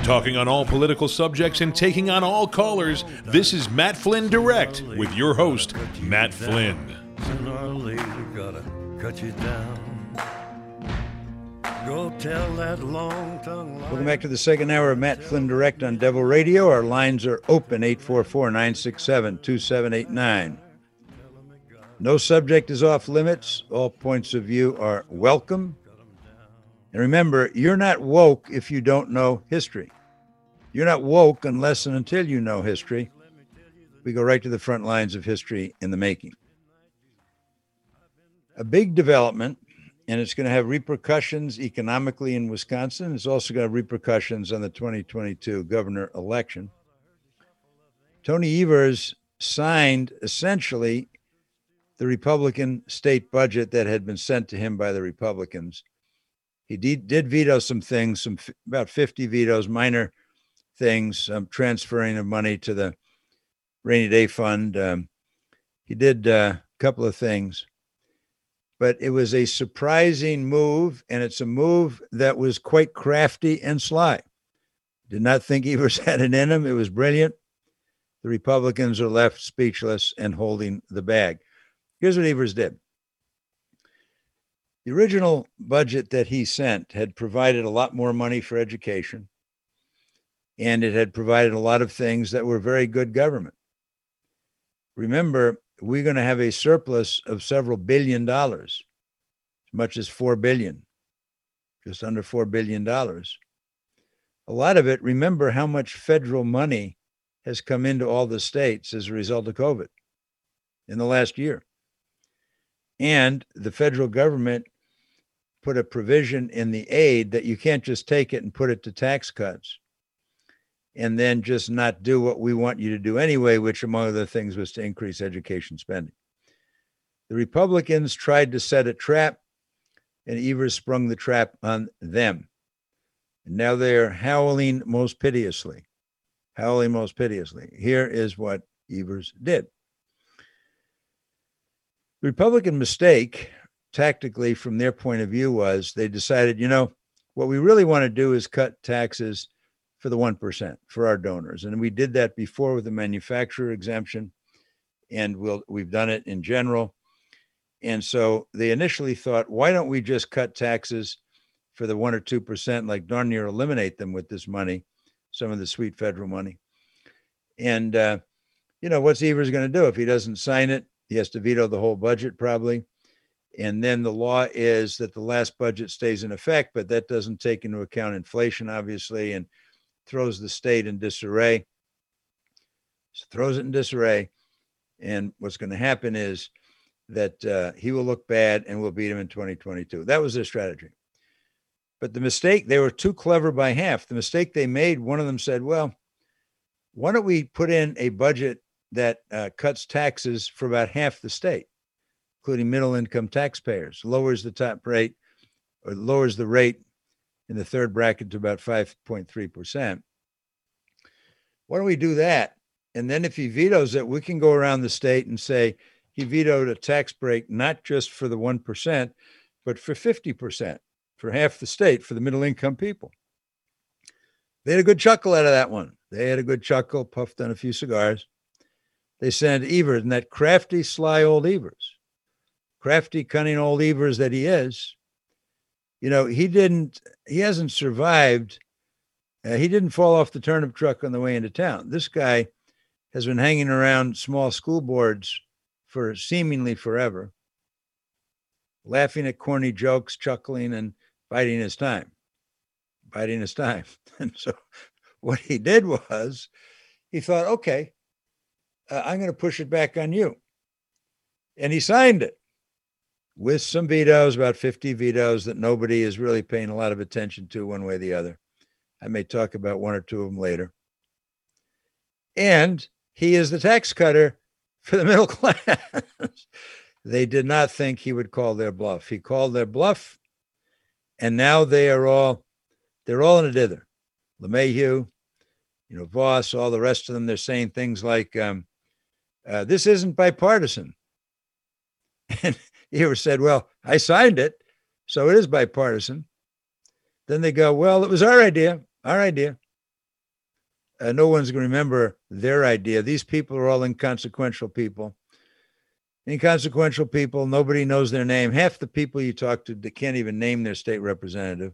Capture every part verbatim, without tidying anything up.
Talking on all political subjects and taking on all callers, this is Matt Flynn Direct with your host, Matt Flynn. Sooner or later, gotta cut you down. Go tell that long tongue. Welcome back to the second hour of Matt Flynn Direct on Devil Radio. Our lines are open, eight four four, nine six seven, two seven eight nine. No subject is off limits. All points of view are welcome. And remember, you're not woke if you don't know history. You're not woke unless and until you know history. We go right to the front lines of history in the making. A big development, and it's going to have repercussions economically in Wisconsin. It's also going to have repercussions on the twenty twenty-two governor election. Tony Evers signed essentially the Republican state budget that had been sent to him by the Republicans. He did, did veto some things, some about fifty vetoes, minor things, um, transferring of money to the rainy day fund. Um, he did uh, a couple of things. But it was a surprising move, and it's a move that was quite crafty and sly. Did not think Evers had it in him. It was brilliant. The Republicans are left speechless and holding the bag. Here's what Evers did. The original budget that he sent had provided a lot more money for education, and it had provided a lot of things that were very good government. Remember, we're going to have a surplus of several billion dollars, as much as four billion, just under four billion dollars. A lot of it, remember how much federal money has come into all the states as a result of COVID in the last year. And the federal government put a provision in the aid that you can't just take it and put it to tax cuts and then just not do what we want you to do anyway, which among other things was to increase education spending. The Republicans tried to set a trap, and Evers sprung the trap on them. And now they're howling most piteously, howling most piteously. Here is what Evers did. The Republican mistake, tactically from their point of view, was they decided, you know, what we really want to do is cut taxes for the one percent, for our donors. And we did that before with the manufacturer exemption, and we'll, we've done it in general. And so they initially thought, why don't we just cut taxes for the one or two percent, like darn near eliminate them with this money, some of the sweet federal money. And, uh, you know, what's Evers going to do? If he doesn't sign it, he has to veto the whole budget probably. And then the law is that the last budget stays in effect, but that doesn't take into account inflation, obviously, and throws the state in disarray, so throws it in disarray. And what's going to happen is that uh, he will look bad and we'll beat him in twenty twenty-two. That was their strategy. But the mistake, they were too clever by half. The mistake they made, one of them said, well, why don't we put in a budget that uh, cuts taxes for about half the state, including middle income taxpayers, lowers the top rate or lowers the rate in the third bracket to about five point three percent. Why don't we do that? And then if he vetoes it, we can go around the state and say he vetoed a tax break, not just for the one percent, but for fifty percent, for half the state, for the middle income people. They had a good chuckle out of that one. They had a good chuckle, puffed on a few cigars. They sent Evers, and that crafty, sly old Evers, crafty, cunning old Evers that he is, you know, he didn't, he hasn't survived. Uh, he didn't fall off the turnip truck on the way into town. This guy has been hanging around small school boards for seemingly forever, laughing at corny jokes, chuckling, and biding his time, biding his time. And so what he did was he thought, okay, uh, I'm going to push it back on you. And he signed it with some vetoes, about fifty vetoes that nobody is really paying a lot of attention to one way or the other. I may talk about one or two of them later. And he is the tax cutter for the middle class. They did not think he would call their bluff. He called their bluff, and now they are all, they're all in a dither. LeMahieu, you know, Voss, all the rest of them, they're saying things like, um, uh, this isn't bipartisan. And Evers said, well, I signed it, so it is bipartisan. Then they go, well, it was our idea, our idea. Uh, no one's going to remember their idea. These people are all inconsequential people. Inconsequential people. Nobody knows their name. Half the people you talk to, they can't even name their state representative.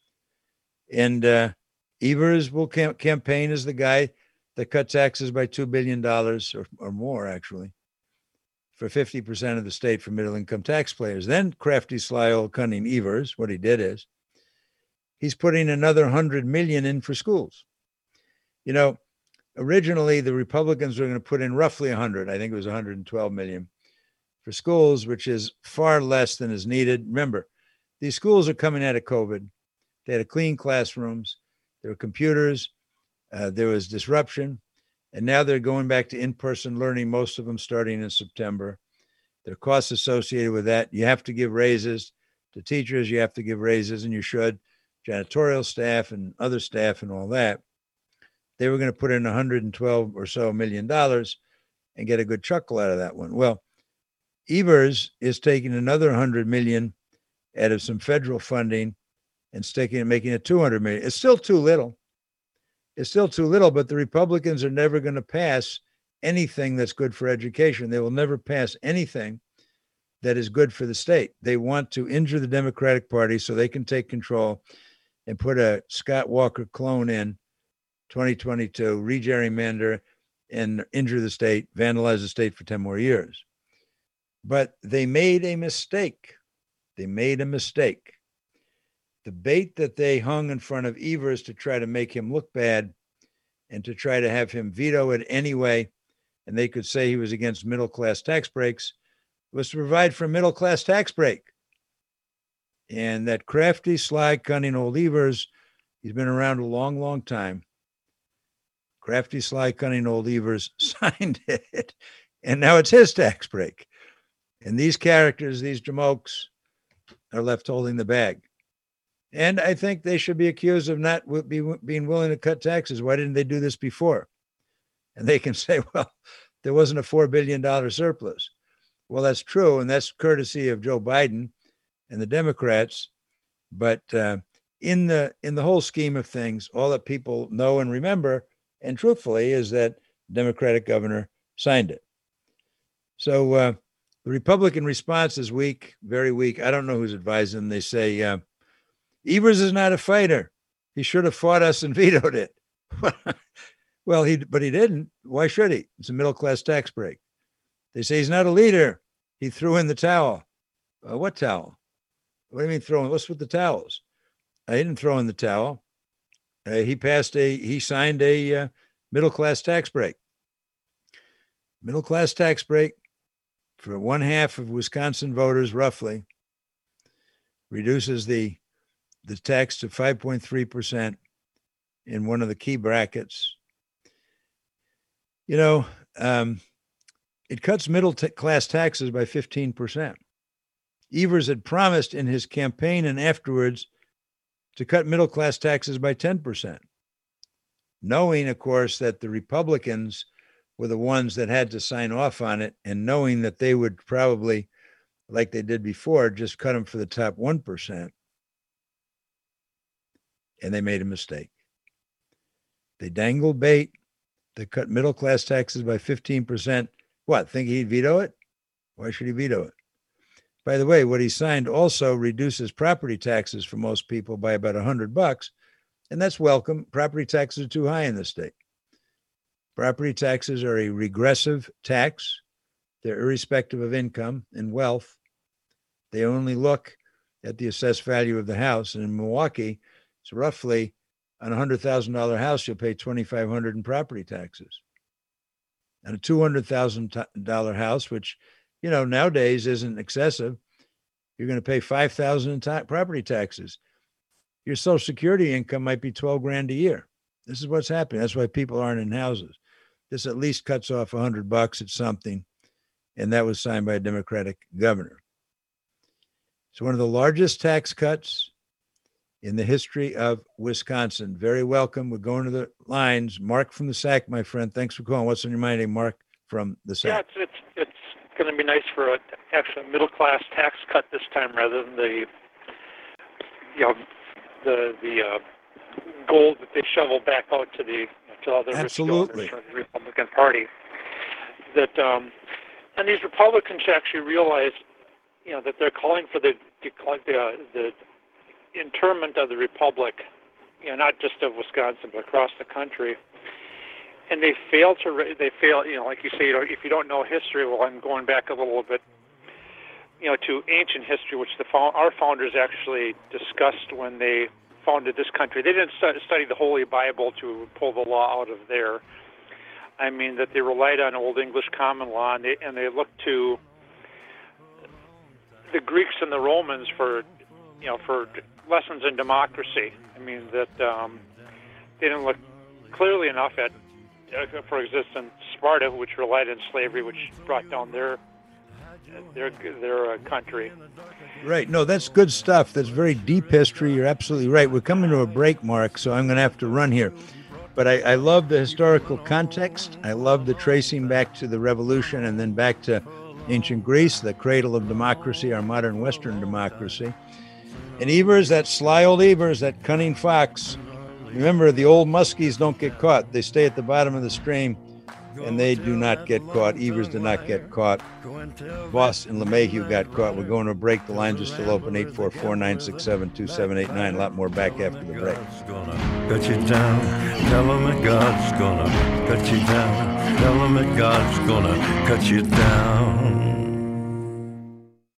And uh, Evers will cam- campaign as the guy that cut taxes by two billion dollars or, or more, actually, for fifty percent of the state for middle-income taxpayers. Then crafty, sly, old cunning Evers, what he did is he's putting another one hundred million dollars in for schools. You know, originally the Republicans were going to put in roughly one hundred. I think it was one hundred twelve million for schools, which is far less than is needed. Remember, these schools are coming out of COVID. They had to clean classrooms. There were computers. Uh, there was disruption. And now they're going back to in-person learning, most of them starting in September. There are costs associated with that. You have to give raises to teachers. You have to give raises, and you should, janitorial staff and other staff and all that. They were going to put in one hundred twelve or so million dollars and get a good chuckle out of that one. Well, Evers is taking another one hundred million out of some federal funding and sticking and making it two hundred million. It's still too little. It's still too little, but the Republicans are never going to pass anything that's good for education. They will never pass anything that is good for the state. They want to injure the Democratic Party so they can take control and put a Scott Walker clone in twenty twenty-two, re-gerrymander, and injure the state, vandalize the state for ten more years. But they made a mistake. They made a mistake. The bait that they hung in front of Evers to try to make him look bad and to try to have him veto it anyway, and they could say he was against middle-class tax breaks, was to provide for a middle-class tax break. And that crafty, sly, cunning old Evers, he's been around a long, long time. Crafty, sly, cunning old Evers signed it, and now it's his tax break. And these characters, these jamokes, are left holding the bag. And I think they should be accused of not be, being willing to cut taxes. Why didn't they do this before? And they can say, well, there wasn't a four billion dollars surplus. Well, that's true, and that's courtesy of Joe Biden and the Democrats. But uh, in the in the whole scheme of things, all that people know and remember, and truthfully, is that Democratic governor signed it. So uh, the Republican response is weak, very weak. I don't know who's advising them. They say, uh, Evers is not a fighter. He should have fought us and vetoed it. Well, he but he didn't. Why should he? It's a middle-class tax break. They say he's not a leader. He threw in the towel. Uh, what towel? What do you mean throwing? What's with the towels? I didn't throw in the towel. Uh, he passed a, he signed a uh, middle-class tax break. Middle-class tax break for one half of Wisconsin voters, roughly, reduces the the tax to five point three percent in one of the key brackets. You know, um, it cuts middle t- class taxes by fifteen percent. Evers had promised in his campaign and afterwards to cut middle class taxes by ten percent, knowing, of course, that the Republicans were the ones that had to sign off on it, and knowing that they would probably, like they did before, just cut them for the top one percent. And they made a mistake. They dangled bait. They cut middle class taxes by fifteen percent. What, think he'd veto it? Why should he veto it? By the way, what he signed also reduces property taxes for most people by about a hundred bucks. And that's welcome. Property taxes are too high in this state. Property taxes are a regressive tax. They're irrespective of income and wealth. They only look at the assessed value of the house. And in Milwaukee, it's roughly on a one hundred thousand dollars house, you'll pay twenty-five hundred dollars in property taxes. And a two hundred thousand dollars house, which, you know, nowadays isn't excessive, you're going to pay five thousand dollars in ta- property taxes. Your Social Security income might be twelve grand a year. This is what's happening. That's why people aren't in houses. This at least cuts off a hundred bucks at something. And that was signed by a Democratic governor. It's one of the largest tax cuts in the history of Wisconsin. Very welcome. We're going to the lines. Mark from the S A C, my friend. Thanks for calling. What's on your mind, Mark from the S A C? Yeah, it's it's, it's going to be nice for a actually a middle class tax cut this time rather than the you know the the uh, gold that they shovel back out to the you know, to other rich Absolutely. donors from the Republican Party. That um, and these Republicans actually realize, you know, that they're calling for the the, uh, the interment of the republic, you know, not just of Wisconsin but across the country. And they fail to they fail, you know, like you say, you know, if you don't know history, well, I'm going back a little bit, you know, to ancient history, which the our founders actually discussed when they founded this country. They didn't study the Holy Bible to pull the law out of there. I mean that they relied on Old English common law, and they, and they looked to the Greeks and the Romans for, you know, for lessons in democracy. I mean that um, they didn't look clearly enough at, uh, for existence, Sparta, which relied on slavery, which brought down their their their uh, country. Right. No, that's good stuff. That's very deep history. You're absolutely right. We're coming to a break, Mark, so I'm going to have to run here. But I, I love the historical context. I love the tracing back to the revolution and then back to ancient Greece, the cradle of democracy, our modern Western democracy. And Evers, that sly old Evers, that cunning fox. Remember, the old muskies don't get caught. They stay at the bottom of the stream, and they do not get caught. Evers did not get caught. Voss and LeMahieu got caught. We're going to a break. The lines are still open, eight four four, nine six seven, two seven eight nine. A lot more back after the break. Cut you down. Tell him that God's gonna cut you down. Tell him that God's gonna cut you down.